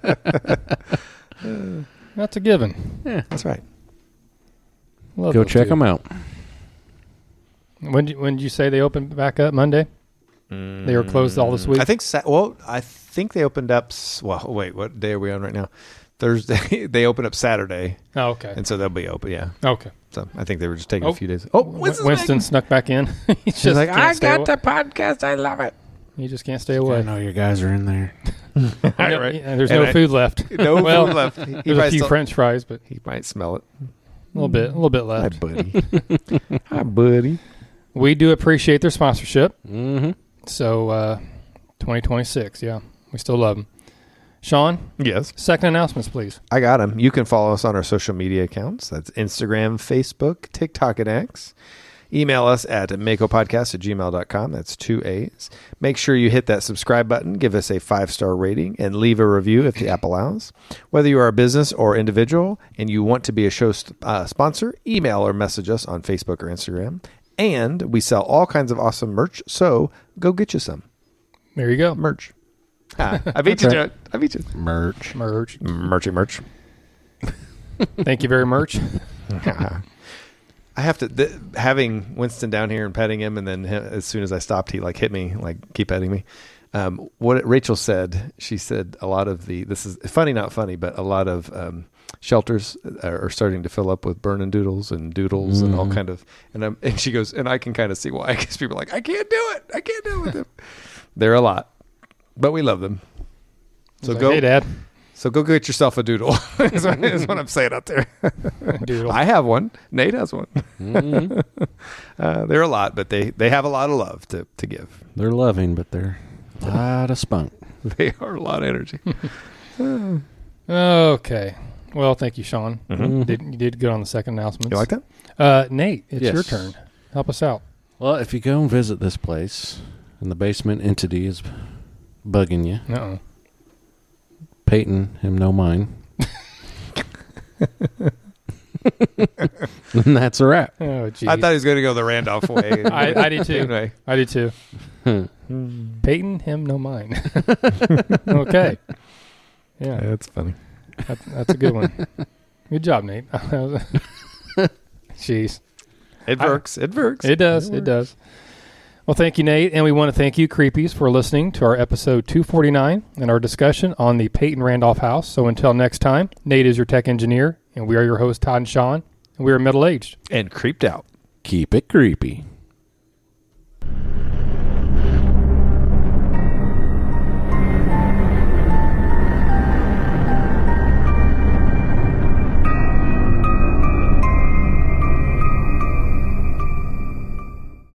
That's a given. That's right. Love Go those check two. them out. When did, when did you say they opened back up? Monday? They were closed all this week? I think. Sa- well, I think they opened up. s- Well, wait. What day are we on right now? Thursday. They opened up Saturday, Oh, okay. and so they'll be open. Yeah. Okay. So I think they were just taking Oh. a few days. Oh, Winston, Winston. snuck back in. He's just He's like, can't I stay got away. the podcast. I love it. He just can't stay I away. know you guys are in there. Right, No, right. yeah, there's And no I- food left. No Well, food left. He, he There's a might few still- French fries, but He might smell it. a little bit, a little bit Hi, left. buddy. Hi, buddy. We do appreciate their sponsorship. Mm-hmm. So, uh, twenty twenty-six, yeah, we still love them. Sean, Yes. second announcements, please. I got him. You can follow us on our social media accounts. That's Instagram, Facebook, TikTok, and X. Email us at makopodcast at gmail dot com. That's two A's. Make sure you hit that subscribe button, give us a five-star rating, and leave a review if the app allows. Whether you are a business or individual and you want to be a show st- uh, sponsor, email or message us on Facebook or Instagram. And we sell all kinds of awesome merch, so go get you some There you go. merch. Ah, I beat you, That's Jack. I beat you. Merch. Merch. Merchy merch. Thank you very much. I have to th- having Winston down here and petting him, and then him, as soon as I stopped, he like hit me, like keep petting me. Um, what Rachel said, she said a lot of the this is funny, not funny, but a lot of um, shelters are starting to fill up with burning doodles and doodles mm. and all kind of. And I'm, and she goes, and I can kind of see why, because people are like, I can't do it. I can't do it with them. They're a lot, but we love them. So like, go, hey, Dad. So go get yourself a doodle. is, what, is what I'm saying out there. Doodle. I have one. Nate has one. Mm-hmm. uh, they're a lot, but they, they have a lot of love to, to give. They're loving, but they're a lot of spunk. They are a lot of energy. Okay. Well, thank you, Sean. Mm-hmm. Did, you did good on the second announcements. You like that? Uh, Nate, it's yes. your turn. Help us out. Well, if you go and visit this place and the basement entity is bugging you, Uh-oh. Peyton, him no mine. And that's a wrap. Oh, geez. I thought he was going to go the Randolph way. I, I did too. Anyway. I did too. Peyton, him, no mine. Okay. Yeah, that's funny. That, that's a good one. Good job, Nate. Jeez. It works. I, it works. It does. It, it does. Well, thank you, Nate. And we want to thank you, Creepies, for listening to our episode two forty-nine and our discussion on the Peyton Randolph house. So until next time, Nate is your tech engineer, and we are your hosts, Todd and Sean, and we are middle-aged. And creeped out. Keep it creepy.